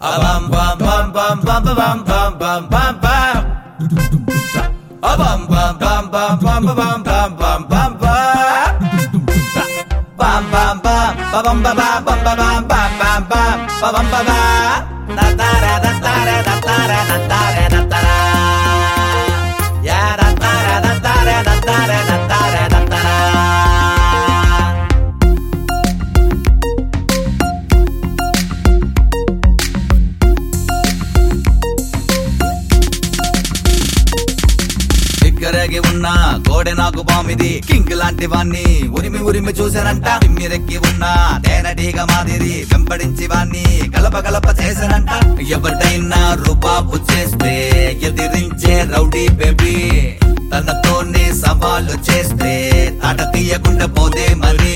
Bam bam bam bam bam bam bam bam bam bam. Bam bam bam bam bam bam bam bam bam bam. Bam bam bam bam bam bam bam bam bam bam bam bam bam bam. Da da da da da da da da da da da da da. Ya da da da da da da da da da da da da. కరగి ఉన్న కోడె నాకు బామిది king లాంటి వాణ్ణి ఉరిమి ఉరిమి చూశానంట తిమ్మిరెక్కి ఉన్న తేనెటీగ మాదిరి వెంబడించి వాణ్ణి కలప కలప చేశానంట ఎవరిటైనా రూపాపు చేస్తే ఎదిరించే రౌడీ బేబీ తనతోనే సవాలు చేస్తే తాట తీయకుండా పోదే మరి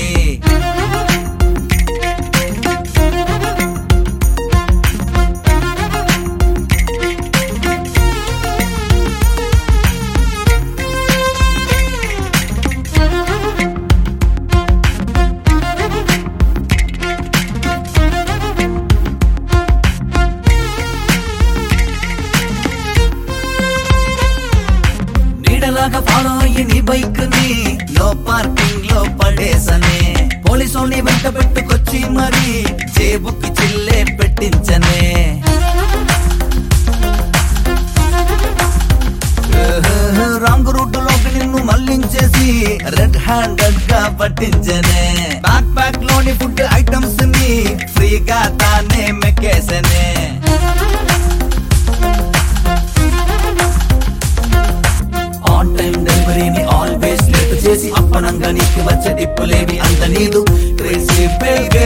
ఫాలో అయ్యి నీ బైక్ ని లో పార్కింగ్ లో పడేసనే పోలీసుల్ని వెంట పెట్టుకొచ్చి మరి జేబుకి చిల్లే పెట్టించనే రాంగ్ రూట్ లోకి నిన్ను మళ్లించేసి రెడ్ హ్యాండెడ్ గా పట్టించనే బ్యాక్ ప్యాక్ లోని ఫుడ్ ఐటమ్స్ ని ఫ్రీగా తానే మెక్కేసనే ఆన్ టైం డెలివరీని ఆల్వేస్ లేట్ చేసి అప్పనంగా నీకు వచ్చే దిప్పులేవి అంత నీదు క్రేజీ బేబీ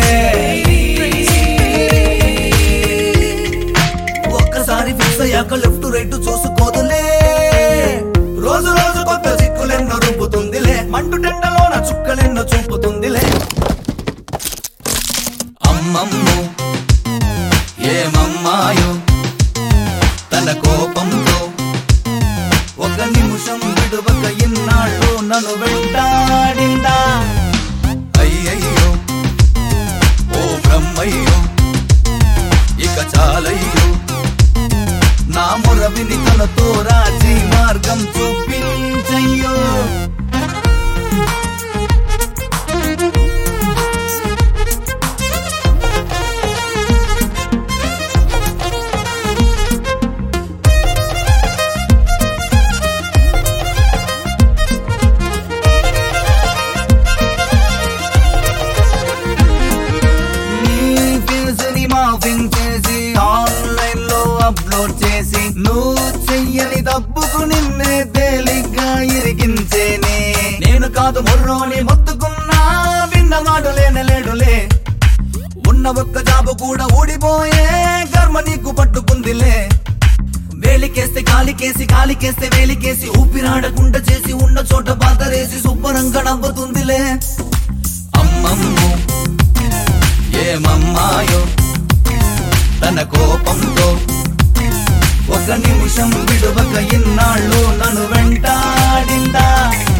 ఒక్కసారి ఫిక్స్ అయ్యాక లెఫ్ట్ రైట్ చూసుకోదులే రోజు రోజు కొత్త చిక్కులెన్నో రూపుతుందిలే మంటు టెండలోన చుక్కలెన్నో చూపుతుందిలే అమ్మమ్ము ఏమమ్మాయో తన కోపంతో ఒక నిమిషం విడువక ఇన్నాళ్ళు నన్ను వెంటాడిందా అయ్యయ్యో ఓ బ్రహ్మయ్యో ఇక చాలయ్యో నా మురవిని తనతో రాజీ మార్గం చూపించయ్యో ఆన్లైన్ లో అప్లోడ్ చేసి నువ్వు చెయ్యని తప్పుకు నిన్నే తేలిగ్గా ఇరికించేనే నేను కాదు మొర్రోని మొత్తుకున్నా విన్నవాడు లేనలేడులే ఉన్న ఒక్క జాబు కూడా ఊడిపోయే కర్మ నీకు పట్టుకుందిలే వేలికేస్తే కాలికేసి కాలికేస్తే వేలికేసి ఊపిరాడకుండా చేసి ఉన్న చోట బాధరేసి శుభ్రంగా నవ్వుతుందిలే అమ్మమ్ము ఏమమ్మాయో తన కోపంతో ఒక నిమిషం విడువక ఇన్నాళ్ళు నన్ను వెంటాడిందా